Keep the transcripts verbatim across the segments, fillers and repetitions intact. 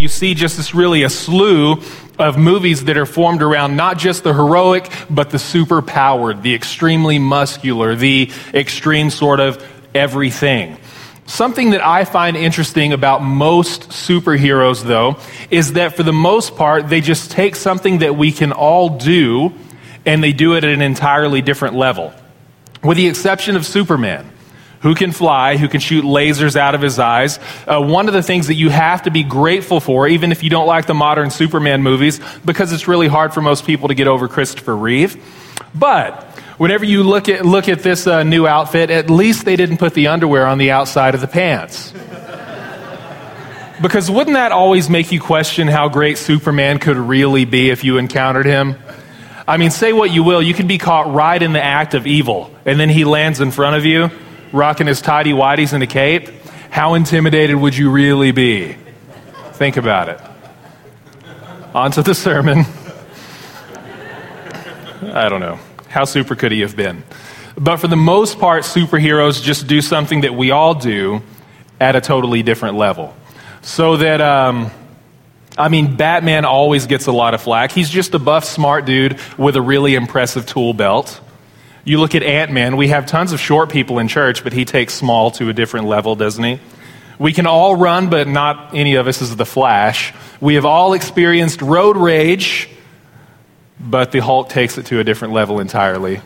you see just this really a slew of movies that are formed around not just the heroic, but the super-powered, the extremely muscular, the extreme sort of everything. Something that I find interesting about most superheroes, though, is that for the most part, they just take something that we can all do, and they do it at an entirely different level. With the exception of Superman, who can fly, who can shoot lasers out of his eyes. Uh, one of the things that you have to be grateful for, even if you don't like the modern Superman movies, because it's really hard for most people to get over Christopher Reeve. But whenever you look at look at this uh, new outfit, at least they didn't put the underwear on the outside of the pants. Because wouldn't that always make you question how great Superman could really be if you encountered him? I mean, say what you will, you could be caught right in the act of evil, and then he lands in front of you, rocking his tighty-whities and a cape. How intimidated would you really be? Think about it. On to the sermon. I don't know. How super could he have been? But for the most part, superheroes just do something that we all do at a totally different level. So that, um, I mean, Batman always gets a lot of flack. He's just a buff, smart dude with a really impressive tool belt. You look at Ant-Man, we have tons of short people in church, but he takes small to a different level, doesn't he? We can all run, but not any of us is the Flash. We have all experienced road rage, but the Hulk takes it to a different level entirely.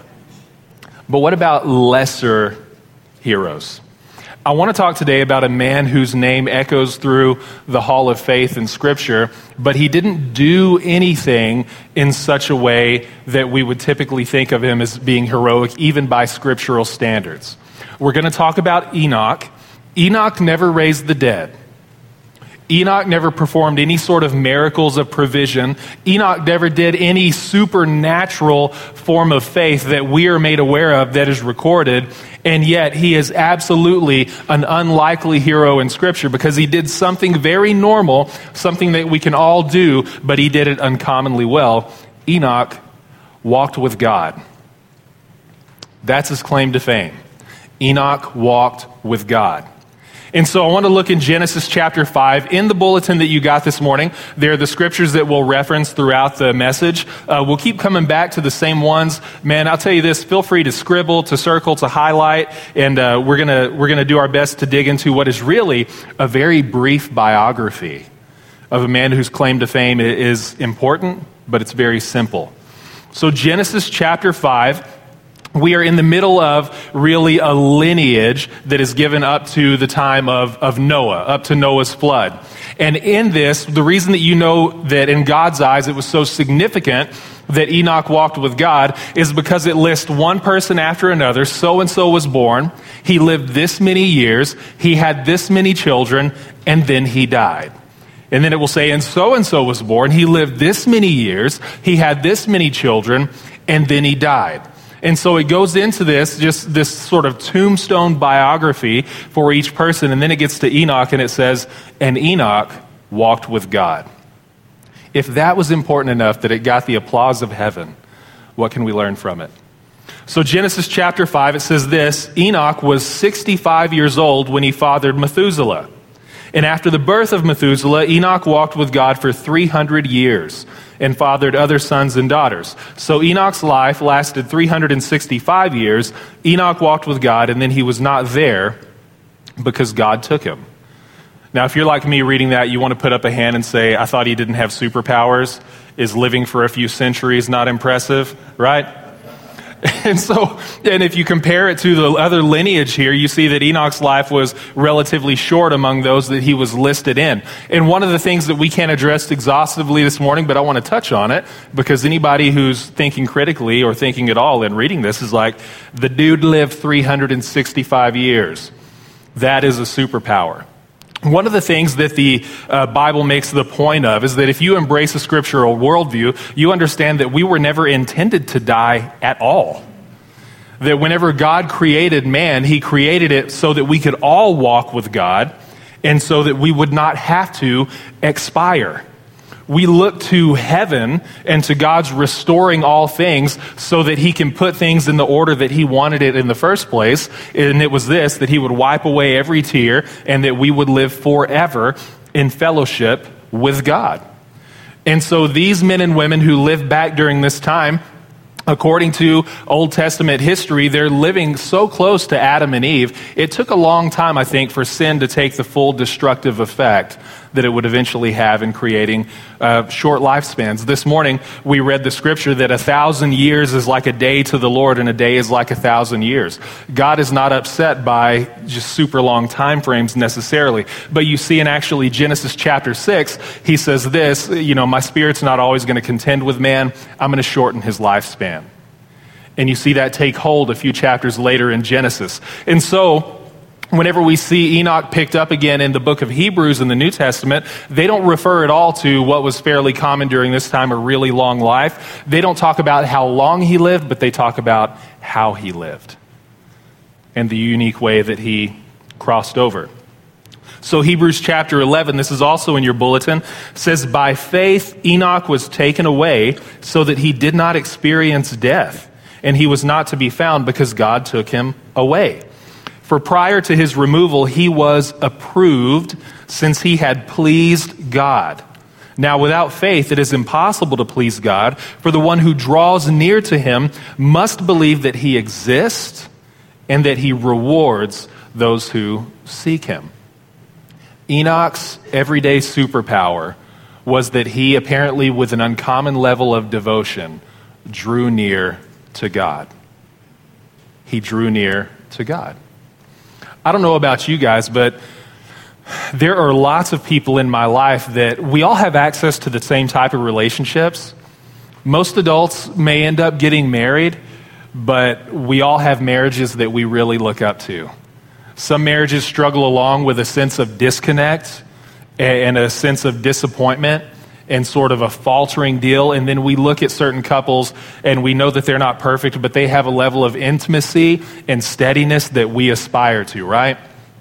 But what about lesser heroes? I want to talk today about a man whose name echoes through the Hall of Faith in Scripture, but he didn't do anything in such a way that we would typically think of him as being heroic, even by scriptural standards. We're going to talk about Enoch. Enoch never raised the dead. Enoch never performed any sort of miracles of provision. Enoch never did any supernatural form of faith that we are made aware of that is recorded. And yet he is absolutely an unlikely hero in Scripture because he did something very normal, something that we can all do, but he did it uncommonly well. Enoch walked with God. That's his claim to fame. Enoch walked with God. And so I want to look in Genesis chapter five. In the bulletin that you got this morning, there are the scriptures that we'll reference throughout the message. Uh, we'll keep coming back to the same ones. Man, I'll tell you this, feel free to scribble, to circle, to highlight, and uh, we're gonna we're gonna do our best to dig into what is really a very brief biography of a man whose claim to fame is important, but it's very simple. So Genesis chapter five, we are in the middle of really a lineage that is given up to the time of, of Noah, up to Noah's flood. And in this, the reason that you know that in God's eyes it was so significant that Enoch walked with God is because it lists one person after another. So-and-so was born. He lived this many years. He had this many children, and then he died. And then it will say, and so-and-so was born. He lived this many years. He had this many children, and then he died. And so it goes into this, just this sort of tombstone biography for each person. And then it gets to Enoch and it says, and Enoch walked with God. If that was important enough that it got the applause of heaven, what can we learn from it? So Genesis chapter five, it says this, Enoch was sixty-five years old when he fathered Methuselah. And after the birth of Methuselah, Enoch walked with God for three hundred years and fathered other sons and daughters. So Enoch's life lasted three hundred sixty-five years. Enoch walked with God, and then he was not there because God took him. Now, if you're like me reading that, you want to put up a hand and say, I thought he didn't have superpowers. Is living for a few centuries not impressive, right? And so, and if you compare it to the other lineage here, you see that Enoch's life was relatively short among those that he was listed in. And one of the things that we can't address exhaustively this morning, but I want to touch on it, because anybody who's thinking critically or thinking at all in reading this is like, the dude lived three hundred sixty-five years. That is a superpower. One of the things that the uh, Bible makes the point of is that if you embrace a scriptural worldview, you understand that we were never intended to die at all. That whenever God created man, he created it so that we could all walk with God and so that we would not have to expire. We look to heaven and to God's restoring all things so that he can put things in the order that he wanted it in the first place. And it was this, that he would wipe away every tear and that we would live forever in fellowship with God. And so these men and women who lived back during this time, according to Old Testament history, they're living so close to Adam and Eve. It took a long time, I think, for sin to take the full destructive effect that it would eventually have in creating uh, short lifespans. This morning, we read the scripture that a thousand years is like a day to the Lord, and a day is like a thousand years. God is not upset by just super long time frames necessarily. But you see in actually Genesis chapter six, he says this, you know, my spirit's not always going to contend with man. I'm going to shorten his lifespan. And you see that take hold a few chapters later in Genesis. And so, whenever we see Enoch picked up again in the book of Hebrews in the New Testament, they don't refer at all to what was fairly common during this time, a really long life. They don't talk about how long he lived, but they talk about how he lived and the unique way that he crossed over. So Hebrews chapter eleven, this is also in your bulletin, says, by faith Enoch was taken away so that he did not experience death, and he was not to be found because God took him away. For prior to his removal, he was approved since he had pleased God. Now, without faith, it is impossible to please God, for the one who draws near to him must believe that he exists and that he rewards those who seek him. Enoch's everyday superpower was that he, apparently with an uncommon level of devotion, drew near to God. He drew near to God. I don't know about you guys, but there are lots of people in my life that we all have access to the same type of relationships. Most adults may end up getting married, but we all have marriages that we really look up to. Some marriages struggle along with a sense of disconnect and a sense of disappointment and sort of a faltering deal. And then we look at certain couples and we know that they're not perfect, but they have a level of intimacy and steadiness that we aspire to, right?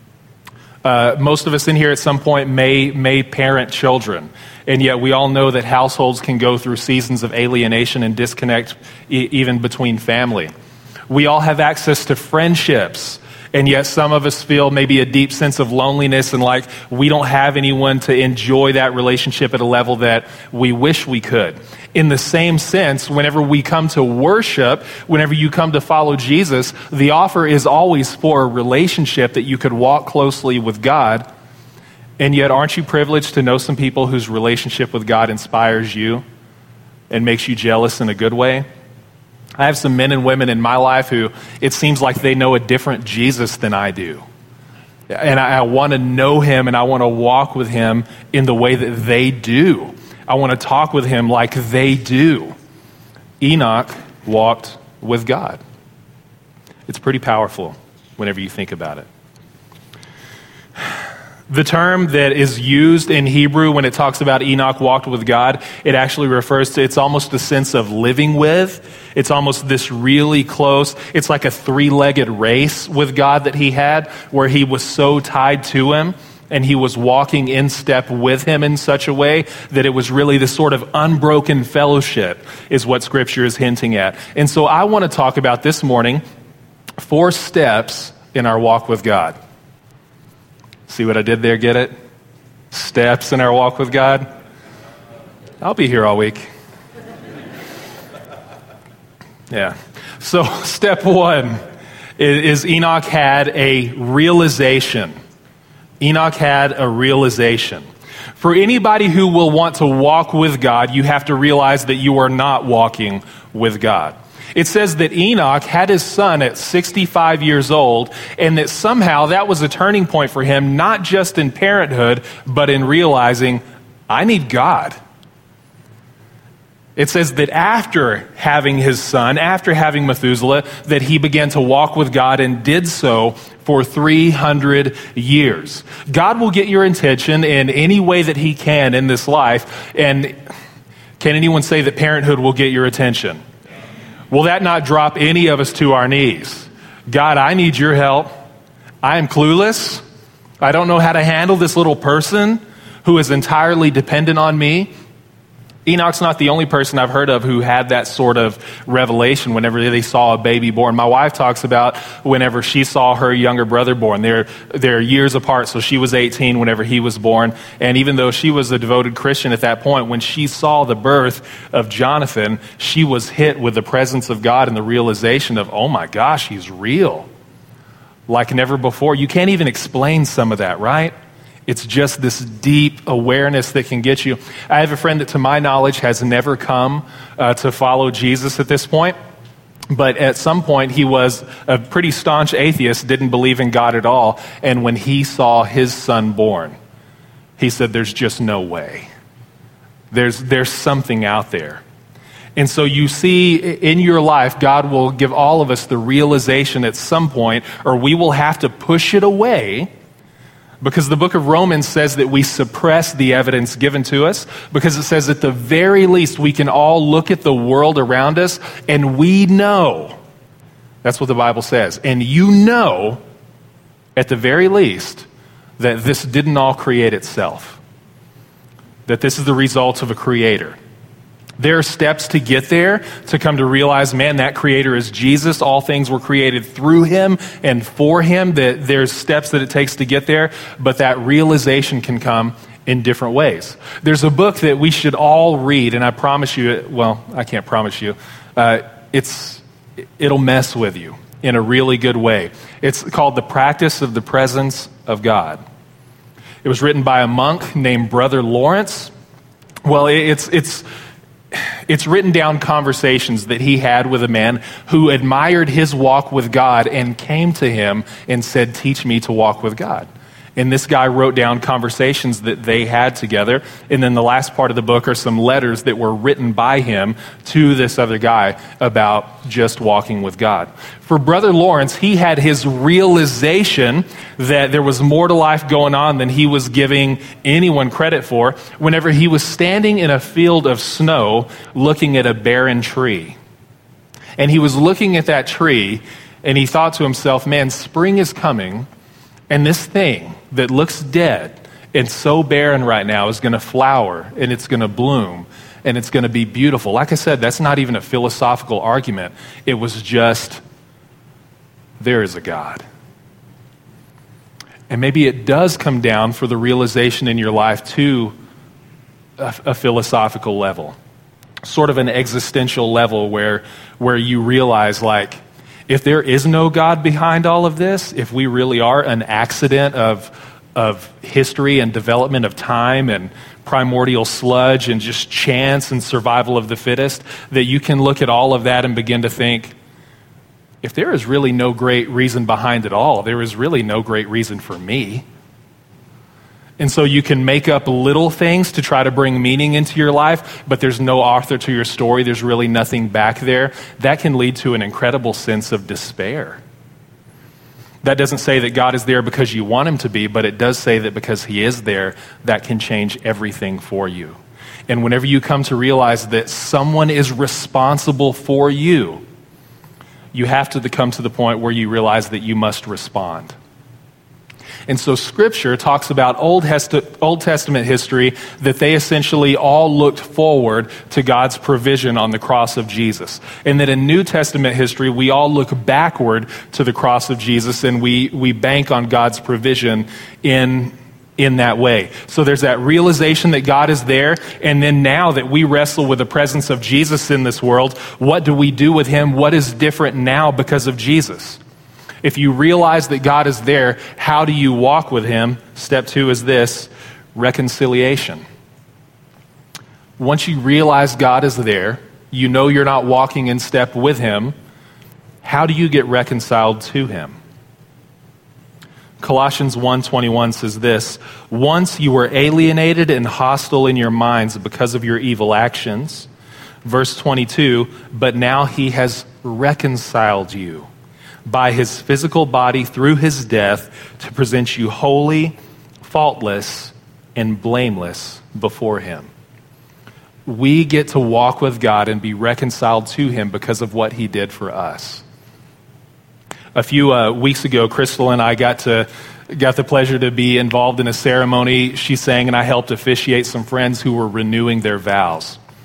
Uh, most of us in here at some point may, may parent children. And yet we all know that households can go through seasons of alienation and disconnect e- even between family. We all have access to friendships. And yet some of us feel maybe a deep sense of loneliness and like we don't have anyone to enjoy that relationship at a level that we wish we could. In the same sense, whenever we come to worship, whenever you come to follow Jesus, the offer is always for a relationship that you could walk closely with God. And yet, aren't you privileged to know some people whose relationship with God inspires you and makes you jealous in a good way? I have some men and women in my life who it seems like they know a different Jesus than I do. And I, I want to know him and I want to walk with him in the way that they do. I want to talk with him like they do. Enoch walked with God. It's pretty powerful whenever you think about it. The term that is used in Hebrew when it talks about Enoch walked with God, it actually refers to, it's almost a sense of living with. It's almost this really close, it's like a three-legged race with God that he had, where he was so tied to him and he was walking in step with him in such a way that it was really this sort of unbroken fellowship is what Scripture is hinting at. And so I want to talk about this morning four steps in our walk with God. See what I did there? Get it? Steps in our walk with God. I'll be here all week. Yeah. So step one is, is Enoch had a realization. Enoch had a realization. For anybody who will want to walk with God, you have to realize that you are not walking with God. It says that Enoch had his son at sixty-five years old, and that somehow that was a turning point for him, not just in parenthood, but in realizing, I need God. It says that after having his son, after having Methuselah, that he began to walk with God and did so for three hundred years. God will get your attention in any way that he can in this life. And can anyone say that parenthood will get your attention? Will that not drop any of us to our knees? God, I need your help. I am clueless. I don't know how to handle this little person who is entirely dependent on me. Enoch's not the only person I've heard of who had that sort of revelation whenever they saw a baby born. My wife talks about whenever she saw her younger brother born. They're, they're years apart, so she was eighteen whenever he was born. And even though she was a devoted Christian at that point, when she saw the birth of Jonathan, she was hit with the presence of God and the realization of, oh my gosh, he's real. Like never before. You can't even explain some of that, right? It's just this deep awareness that can get you. I have a friend that, to my knowledge, has never come uh, to follow Jesus at this point. But at some point, he was a pretty staunch atheist, didn't believe in God at all. And when he saw his son born, he said, there's just no way. There's, there's something out there. And so you see in your life, God will give all of us the realization at some point, or we will have to push it away. Because the book of Romans says that we suppress the evidence given to us, because it says at the very least we can all look at the world around us and we know, that's what the Bible says, and you know at the very least that this didn't all create itself, that this is the result of a creator. There are steps to get there, to come to realize, man, that creator is Jesus. All things were created through him and for him. That there's steps that it takes to get there, but that realization can come in different ways. There's a book that we should all read, and I promise you, well, I can't promise you, uh, it's it'll mess with you in a really good way. It's called The Practice of the Presence of God. It was written by a monk named Brother Lawrence. Well, it's it's... It's written down conversations that he had with a man who admired his walk with God and came to him and said, teach me to walk with God. And this guy wrote down conversations that they had together. And then the last part of the book are some letters that were written by him to this other guy about just walking with God. For Brother Lawrence, he had his realization that there was more to life going on than he was giving anyone credit for whenever he was standing in a field of snow looking at a barren tree. And he was looking at that tree and he thought to himself, man, spring is coming. And this thing that looks dead and so barren right now is going to flower and it's going to bloom and it's going to be beautiful. Like I said, that's not even a philosophical argument. It was just, there is a God. And maybe it does come down for the realization in your life to a, a philosophical level, sort of an existential level where, where you realize, like, if there is no God behind all of this, if we really are an accident of, of history and development of time and primordial sludge and just chance and survival of the fittest, that you can look at all of that and begin to think, if there is really no great reason behind it all, there is really no great reason for me. And so you can make up little things to try to bring meaning into your life, but there's no author to your story. There's really nothing back there. That can lead to an incredible sense of despair. That doesn't say that God is there because you want him to be, but it does say that because he is there, that can change everything for you. And whenever you come to realize that someone is responsible for you, you have to come to the point where you realize that you must respond. And so Scripture talks about Old Testament history, that they essentially all looked forward to God's provision on the cross of Jesus. And that in New Testament history, we all look backward to the cross of Jesus and we, we bank on God's provision in, in that way. So there's that realization that God is there. And then now that we wrestle with the presence of Jesus in this world, what do we do with him? What is different now because of Jesus? If you realize that God is there, how do you walk with him? Step two is this: reconciliation. Once you realize God is there, you know you're not walking in step with him, how do you get reconciled to him? Colossians one twenty-one says this: once you were alienated and hostile in your minds because of your evil actions. Verse twenty-two, but now he has reconciled you by his physical body through his death to present you holy, faultless, and blameless before him. We get to walk with God and be reconciled to him because of what he did for us. A few uh, weeks ago, Crystal and I got to got the pleasure to be involved in a ceremony. She sang and I helped officiate some friends who were renewing their vows.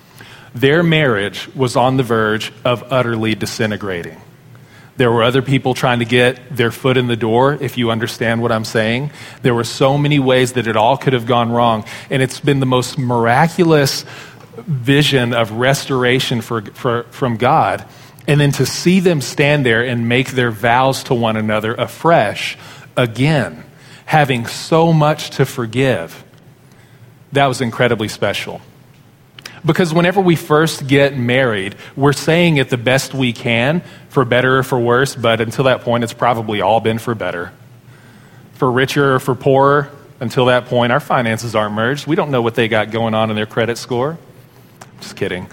Their marriage was on the verge of utterly disintegrating. There were other people trying to get their foot in the door, if you understand what I'm saying. There were so many ways that it all could have gone wrong. And it's been the most miraculous vision of restoration for, for, from God. And then to see them stand there and make their vows to one another afresh, again, having so much to forgive, that was incredibly special. Because whenever we first get married, we're saying it the best we can, for better or for worse, but until that point, it's probably all been for better. For richer or for poorer, until that point, our finances aren't merged. We don't know what they got going on in their credit score. Just kidding.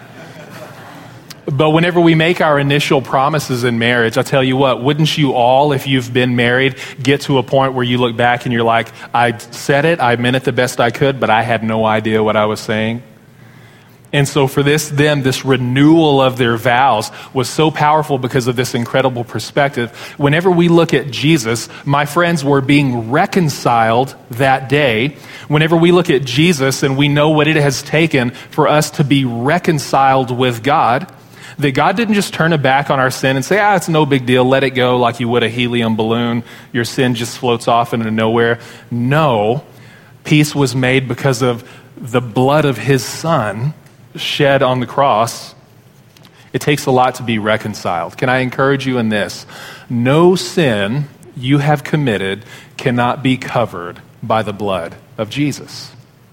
But whenever we make our initial promises in marriage, I'll tell you what, wouldn't you all, if you've been married, get to a point where you look back and you're like, I said it, I meant it the best I could, but I had no idea what I was saying? And so for this, them, this renewal of their vows was so powerful because of this incredible perspective. Whenever we look at Jesus, my friends, were being reconciled that day. Whenever we look at Jesus and we know what it has taken for us to be reconciled with God, that God didn't just turn a back on our sin and say, ah, it's no big deal, let it go like you would a helium balloon. Your sin just floats off into nowhere. No, peace was made because of the blood of his son shed on the cross. It takes a lot to be reconciled. Can I encourage you in this? No sin you have committed cannot be covered by the blood of Jesus.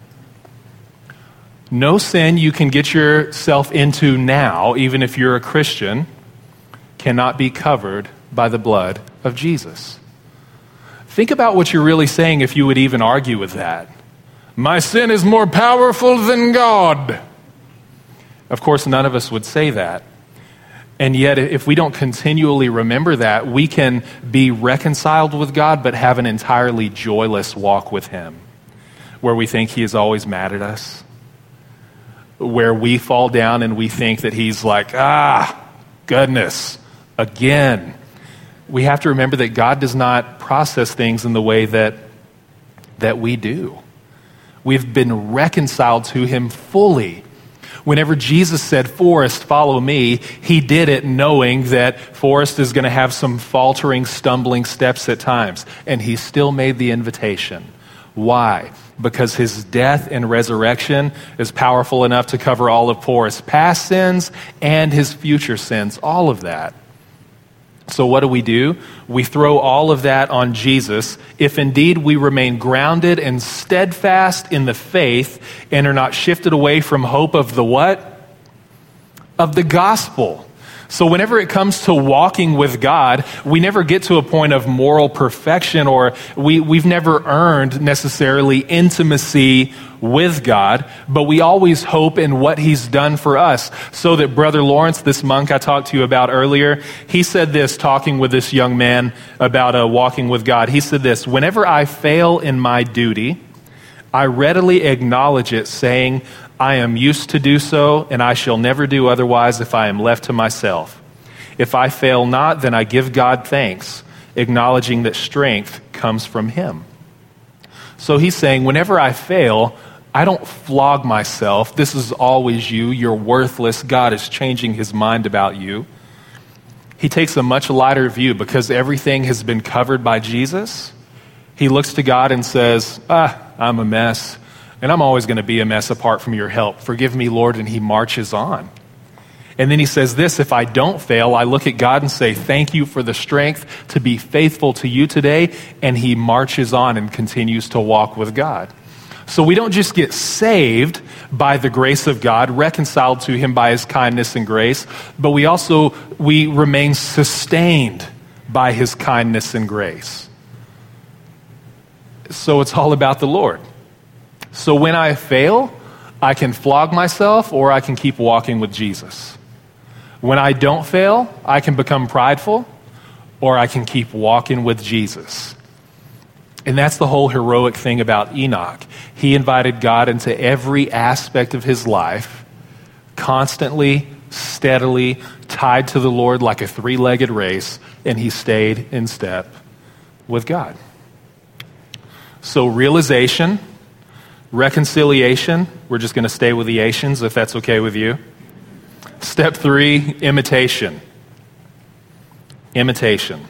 No sin you can get yourself into now, even if you're a Christian, cannot be covered by the blood of Jesus. Think about what you're really saying if you would even argue with that. My sin is more powerful than God. Of course, none of us would say that. And yet, if we don't continually remember that, we can be reconciled with God, but have an entirely joyless walk with him, where we think he is always mad at us, where we fall down and we think that he's like, ah, goodness, again. We have to remember that God does not process things in the way that, that we do. We've been reconciled to him fully. Whenever Jesus said, Forrest, follow me, he did it knowing that Forrest is going to have some faltering, stumbling steps at times. And he still made the invitation. Why? Because his death and resurrection is powerful enough to cover all of Forrest's past sins and his future sins, all of that. So what do we do? We throw all of that on Jesus if indeed we remain grounded and steadfast in the faith and are not shifted away from hope of the what? Of the gospel. So whenever it comes to walking with God, we never get to a point of moral perfection, or we, we've never earned necessarily intimacy with God, but we always hope in what he's done for us. So that Brother Lawrence, this monk I talked to you about earlier, he said this, talking with this young man about uh, walking with God. He said this, whenever I fail in my duty, I readily acknowledge it, saying, I am used to do so, and I shall never do otherwise if I am left to myself. If I fail not, then I give God thanks, acknowledging that strength comes from him. So he's saying, whenever I fail, I don't flog myself. This is always you. You're worthless. God is changing his mind about you. He takes a much lighter view because everything has been covered by Jesus. He looks to God and says, ah, I'm a mess. And I'm always going to be a mess apart from your help. Forgive me, Lord. And he marches on. And then he says this, if I don't fail, I look at God and say, thank you for the strength to be faithful to you today. And he marches on and continues to walk with God. So we don't just get saved by the grace of God, reconciled to him by his kindness and grace, but we also, we remain sustained by his kindness and grace. So it's all about the Lord. So when I fail, I can flog myself or I can keep walking with Jesus. When I don't fail, I can become prideful or I can keep walking with Jesus. And that's the whole heroic thing about Enoch. He invited God into every aspect of his life, constantly, steadily, tied to the Lord like a three-legged race, and he stayed in step with God. So realization, Reconciliation, we're just going to stay with the Asians if that's okay with you. Step three, imitation. Imitation.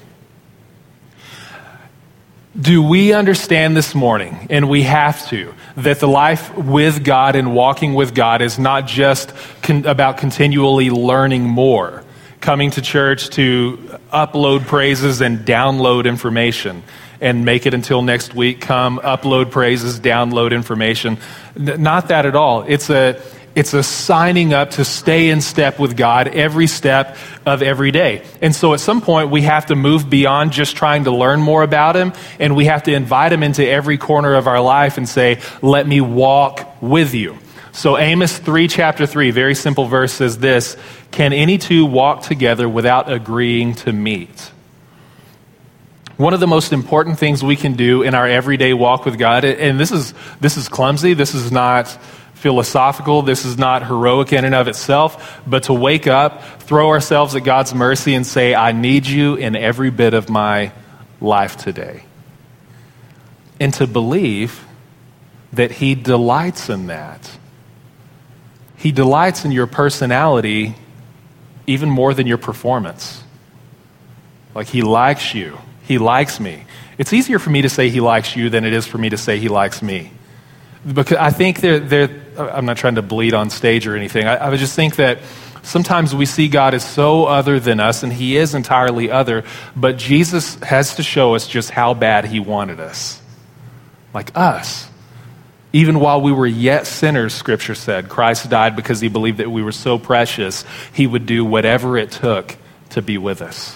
Do we understand this morning, and we have to, that the life with God and walking with God is not just con- about continually learning more, coming to church to upload praises and download information, and make it until next week, come, upload praises, download information. N- not that at all. It's a It's a signing up to stay in step with God every step of every day. And so at some point, we have to move beyond just trying to learn more about him, and we have to invite him into every corner of our life and say, let me walk with you. So Amos three, chapter three, very simple verse says this, can any two walk together without agreeing to meet? One of the most important things we can do in our everyday walk with God, and this is this is clumsy, this is not philosophical, this is not heroic in and of itself, but to wake up, throw ourselves at God's mercy and say, I need you in every bit of my life today. And to believe that he delights in that. He delights in your personality even more than your performance. Like he likes you. He likes me. It's easier for me to say he likes you than it is for me to say he likes me. Because I think they're, they're, I'm not trying to bleed on stage or anything. I, I would just think that sometimes we see God as so other than us, and he is entirely other, but Jesus has to show us just how bad he wanted us. Like us. Even while we were yet sinners, Scripture said, Christ died because he believed that we were so precious, he would do whatever it took to be with us.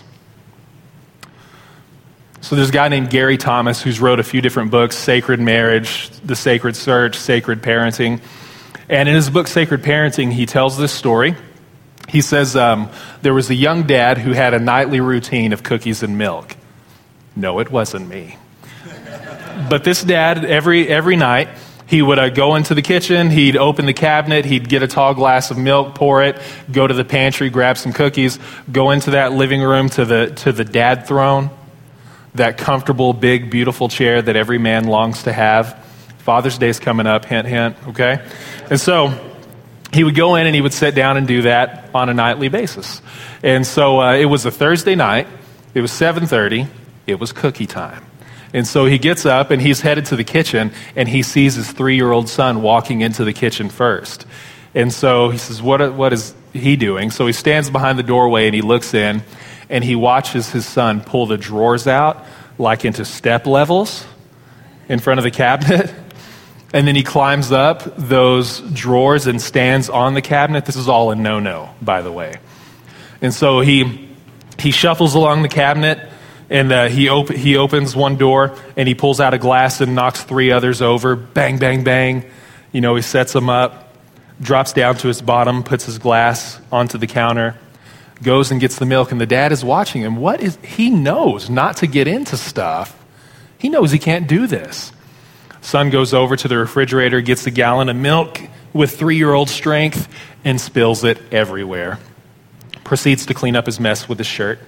So there's a guy named Gary Thomas who's wrote a few different books, Sacred Marriage, The Sacred Search, Sacred Parenting. And in his book, Sacred Parenting, he tells this story. He says um, there was a young dad who had a nightly routine of cookies and milk. No, it wasn't me. But this dad, every every night, he would uh, go into the kitchen, he'd open the cabinet, he'd get a tall glass of milk, pour it, go to the pantry, grab some cookies, go into that living room to the to the dad throne, that comfortable, big, beautiful chair that every man longs to have. Father's Day's coming up, hint, hint, okay? And so he would go in and he would sit down and do that on a nightly basis. And so uh, it was a Thursday night, it was seven thirty, it was cookie time. And so he gets up and he's headed to the kitchen and he sees his three-year-old son walking into the kitchen first. And so he says, what, what is he doing? So he stands behind the doorway and he looks in and he watches his son pull the drawers out like into step levels in front of the cabinet. And then he climbs up those drawers and stands on the cabinet. This is all a no-no, by the way. And so he he shuffles along the cabinet, and uh, he op- he opens one door, and he pulls out a glass and knocks three others over. Bang, bang, bang. You know, he sets them up, drops down to his bottom, puts his glass onto the counter, goes and gets the milk, and the dad is watching him. What is he knows not to get into stuff. He knows he can't do this. Son goes over to the refrigerator, gets a gallon of milk with three-year-old strength, and spills it everywhere. Proceeds to clean up his mess with his shirt.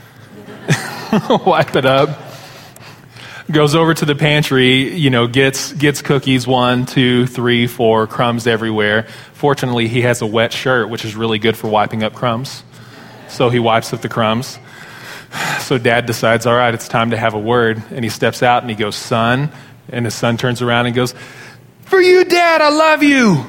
Wipe it up. Goes over to the pantry, you know, gets gets cookies, one, two, three, four, crumbs everywhere. Fortunately, he has a wet shirt, which is really good for wiping up crumbs. So he wipes up the crumbs. So dad decides, all right, it's time to have a word. And he steps out and he goes, son. And his son turns around and goes, for you, Dad, I love you.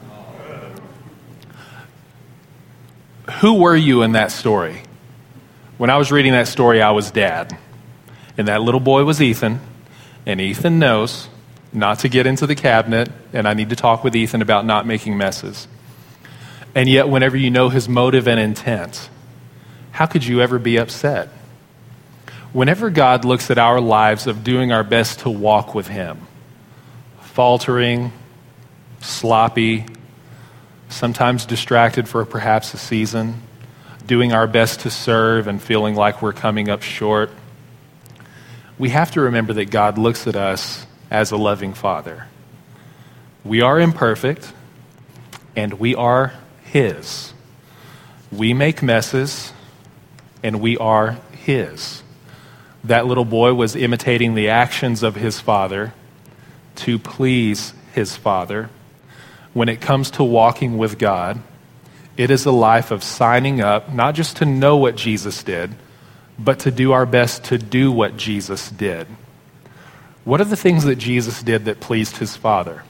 Who were you in that story? When I was reading that story, I was Dad. And that little boy was Ethan. And Ethan knows not to get into the cabinet. And I need to talk with Ethan about not making messes. And yet, whenever you know his motive and intent, how could you ever be upset? Whenever God looks at our lives of doing our best to walk with him, faltering, sloppy, sometimes distracted for perhaps a season, doing our best to serve and feeling like we're coming up short, we have to remember that God looks at us as a loving Father. We are imperfect, and we are his. We make messes, and we are his. That little boy was imitating the actions of his father to please his Father, when it comes to walking with God, it is a life of signing up, not just to know what Jesus did, but to do our best to do what Jesus did. What are the things that Jesus did that pleased his Father?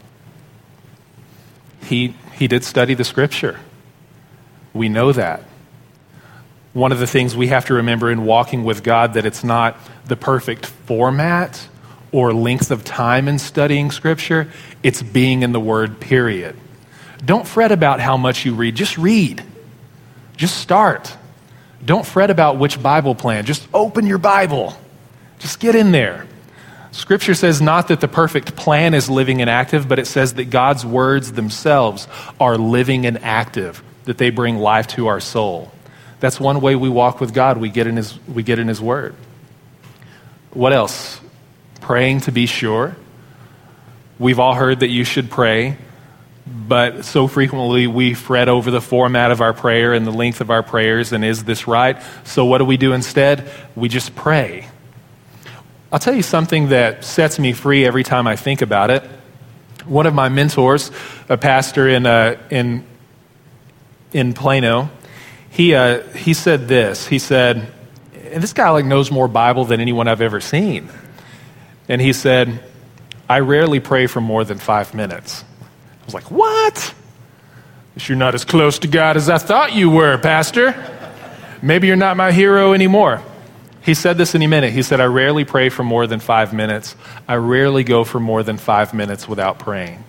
He, he did study the Scripture. We know that. One of the things we have to remember in walking with God, that it's not the perfect format or length of time in studying Scripture. It's being in the Word, period. Don't fret about how much you read. Just read. Just start. Don't fret about which Bible plan. Just open your Bible. Just get in there. Scripture says not that the perfect plan is living and active, but it says that God's words themselves are living and active, that they bring life to our soul. That's one way we walk with God. We get in His, we get in His Word. What else? Praying to be sure. We've all heard that you should pray, but so frequently we fret over the format of our prayer and the length of our prayers, and is this right? So what do we do instead? We just pray. I'll tell you something that sets me free every time I think about it. One of my mentors, a pastor in uh, in in Plano, he uh, he said this. He said, and this guy like knows more Bible than anyone I've ever seen. And he said, I rarely pray for more than five minutes. I was like, what? You're not as close to God as I thought you were, Pastor. Maybe you're not my hero anymore. He said this and he meant it. He said, I rarely pray for more than five minutes. I rarely go for more than five minutes without praying.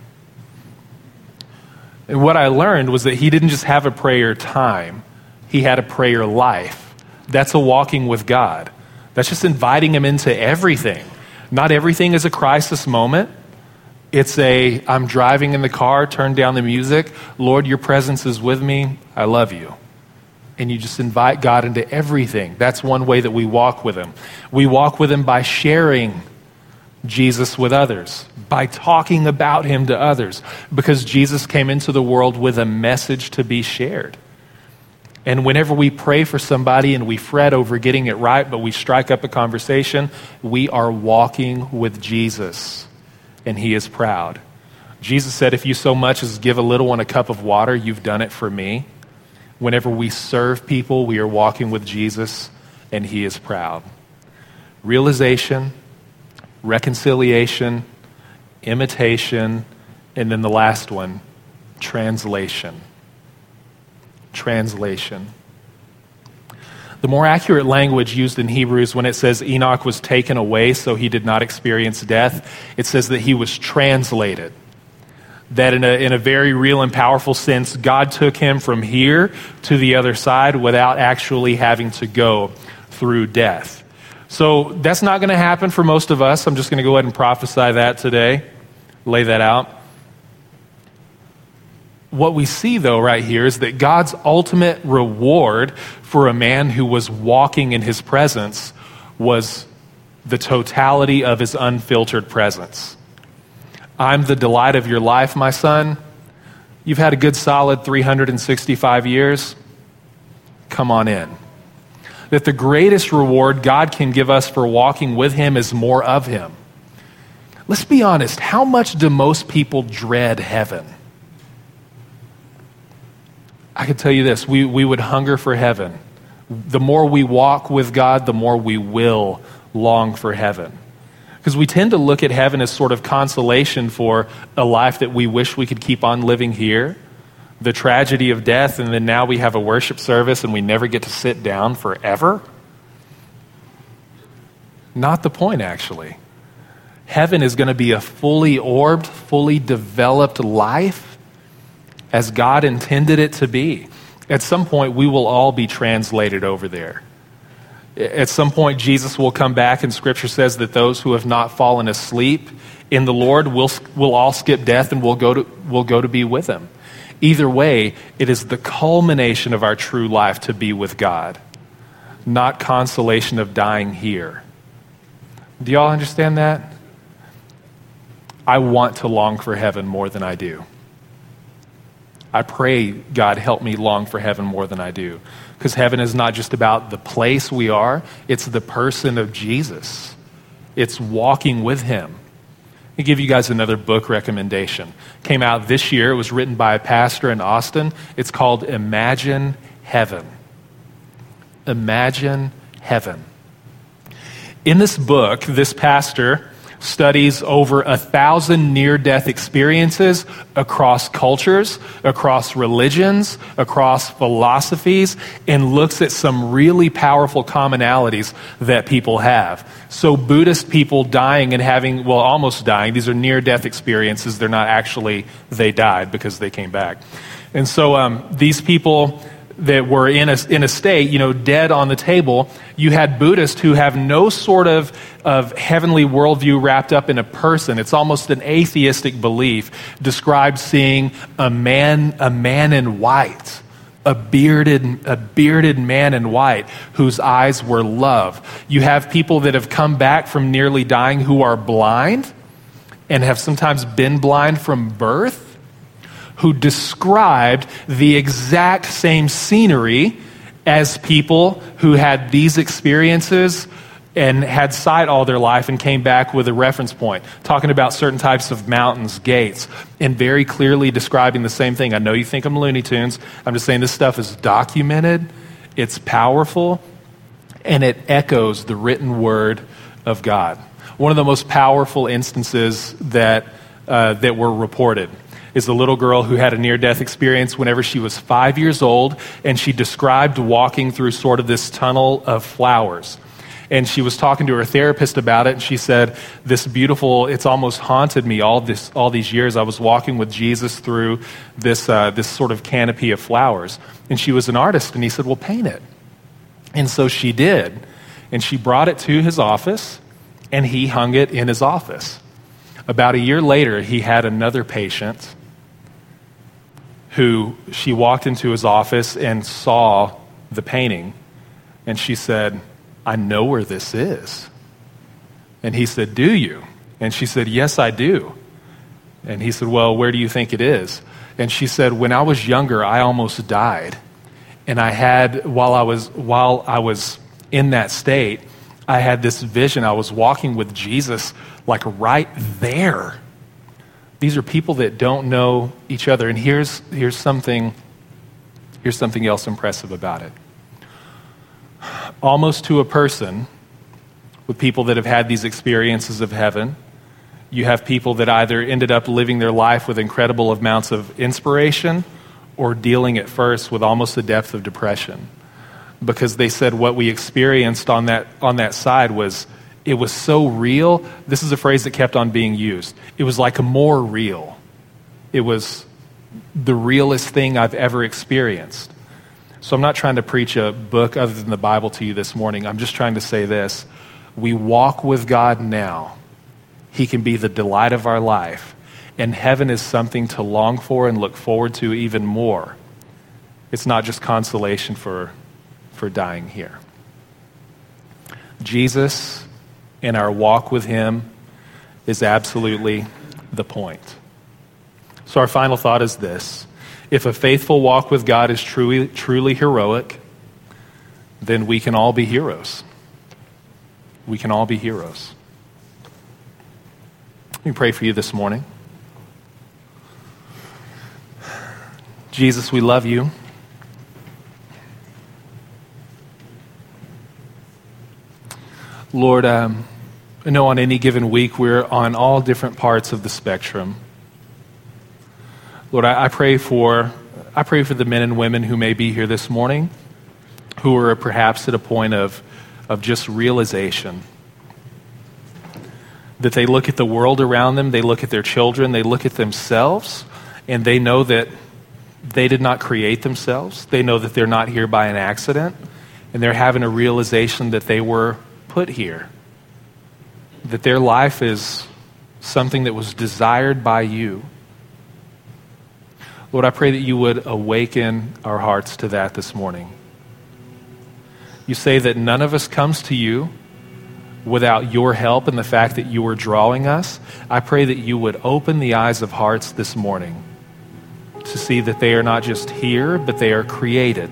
And what I learned was that he didn't just have a prayer time. He had a prayer life. That's a walking with God. That's just inviting him into everything. Not everything is a crisis moment. It's a, I'm driving in the car, turn down the music. Lord, your presence is with me. I love you. And you just invite God into everything. That's one way that we walk with him. We walk with him by sharing Jesus with others, by talking about him to others, because Jesus came into the world with a message to be shared. And whenever we pray for somebody and we fret over getting it right, but we strike up a conversation, we are walking with Jesus, and he is proud. Jesus said, if you so much as give a little one a cup of water, you've done it for me. Whenever we serve people, we are walking with Jesus, and he is proud. Realization, reconciliation, imitation, and then the last one, translation. Translation. The more accurate language used in Hebrews when it says Enoch was taken away so he did not experience death, it says that he was translated. That in a, in a very real and powerful sense, God took him from here to the other side without actually having to go through death. So that's not going to happen for most of us. I'm just going to go ahead and prophesy that today, lay that out. What we see, though, right here is that God's ultimate reward for a man who was walking in his presence was the totality of his unfiltered presence. I'm the delight of your life, my son. You've had a good solid three hundred sixty-five years. Come on in. That the greatest reward God can give us for walking with him is more of him. Let's be honest, how much do most people dread heaven? I can tell you this, we, we would hunger for heaven. The more we walk with God, the more we will long for heaven. Because we tend to look at heaven as sort of consolation for a life that we wish we could keep on living here. The tragedy of death, and then now we have a worship service and we never get to sit down forever. Not the point, actually. Heaven is going to be a fully orbed, fully developed life as God intended it to be. At some point, we will all be translated over there. At some point, Jesus will come back, and Scripture says that those who have not fallen asleep in the Lord will will all skip death and will go to will go to be with him. Either way, it is the culmination of our true life to be with God, not consolation of dying here. Do y'all understand that? I want to long for heaven more than I do. I pray, God, help me long for heaven more than I do. Because heaven is not just about the place we are, it's the person of Jesus. It's walking with him. I'll give you guys another book recommendation. Came out this year. It was written by a pastor in Austin. It's called Imagine Heaven. Imagine Heaven. In this book, this pastor studies over a thousand near-death experiences across cultures, across religions, across philosophies, and looks at some really powerful commonalities that people have. So Buddhist people dying and having, well, almost dying, these are near-death experiences. They're not actually, they died because they came back. And so um, these people that were in a, in a state, you know, dead on the table, you had Buddhists who have no sort of, of heavenly worldview wrapped up in a person. It's almost an atheistic belief, described seeing a man, a man in white, a bearded, a bearded man in white whose eyes were love. You have people that have come back from nearly dying who are blind and have sometimes been blind from birth, who described the exact same scenery as people who had these experiences and had sight all their life and came back with a reference point, talking about certain types of mountains, gates, and very clearly describing the same thing. I know you think I'm Looney Tunes. I'm just saying this stuff is documented, it's powerful, and it echoes the written word of God. One of the most powerful instances that uh, that were reported is a little girl who had a near-death experience whenever she was five years old, and she described walking through sort of this tunnel of flowers. And she was talking to her therapist about it, and she said, this beautiful, it's almost haunted me all this all these years. I was walking with Jesus through this uh, this sort of canopy of flowers. And she was an artist, and he said, well, paint it. And so she did. And she brought it to his office, and he hung it in his office. About a year later, he had another patient who she walked into his office and saw the painting, and she said, I know where this is. And he said, do you? And she said, yes, I do. And he said, well, where do you think it is? And she said, when I was younger, I almost died. And I had, while I was while I was in that state, I had this vision. I was walking with Jesus, like right there. These are people that don't know each other. And here's here's something here's something else impressive about it. Almost to a person, with people that have had these experiences of heaven, you have people that either ended up living their life with incredible amounts of inspiration or dealing at first with almost the depth of depression. Because they said what we experienced on that on that side was, it was so real. This is a phrase that kept on being used. It was like a more real. It was the realest thing I've ever experienced. So I'm not trying to preach a book other than the Bible to you this morning. I'm just trying to say this. We walk with God now. He can be the delight of our life. And heaven is something to long for and look forward to even more. It's not just consolation for, for dying here. Jesus and our walk with him is absolutely the point. So our final thought is this. If a faithful walk with God is truly, truly heroic, then we can all be heroes. We can all be heroes. Let me pray for you this morning. Jesus, we love you. Lord, um, I know on any given week we're on all different parts of the spectrum. Lord, I, I pray for I pray for the men and women who may be here this morning, who are perhaps at a point of, of just realization. That they look at the world around them, they look at their children, they look at themselves, and they know that they did not create themselves. They know that they're not here by an accident, and they're having a realization that they were put here. That their life is something that was desired by you. Lord, I pray that you would awaken our hearts to that this morning. You say that none of us comes to you without your help and the fact that you are drawing us. I pray that you would open the eyes of hearts this morning to see that they are not just here, but they are created.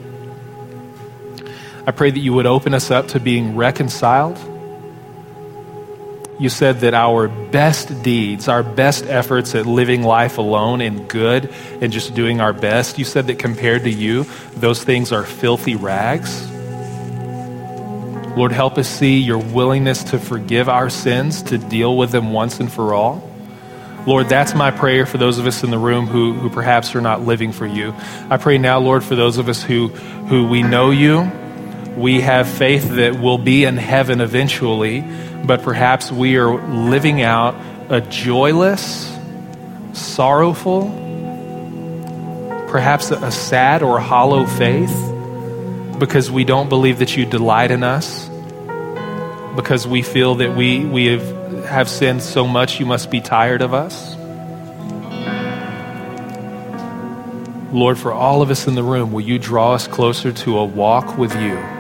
I pray that you would open us up to being reconciled. You said that our best deeds, our best efforts at living life alone and good and just doing our best, you said that compared to you, those things are filthy rags. Lord, help us see your willingness to forgive our sins, to deal with them once and for all. Lord, that's my prayer for those of us in the room who, who perhaps are not living for you. I pray now, Lord, for those of us who, who we know you, we have faith that we'll be in heaven eventually, but perhaps we are living out a joyless, sorrowful, perhaps a, a sad or hollow faith because we don't believe that you delight in us, because we feel that we, we have, have sinned so much you must be tired of us. Lord, for all of us in the room, will you draw us closer to a walk with you?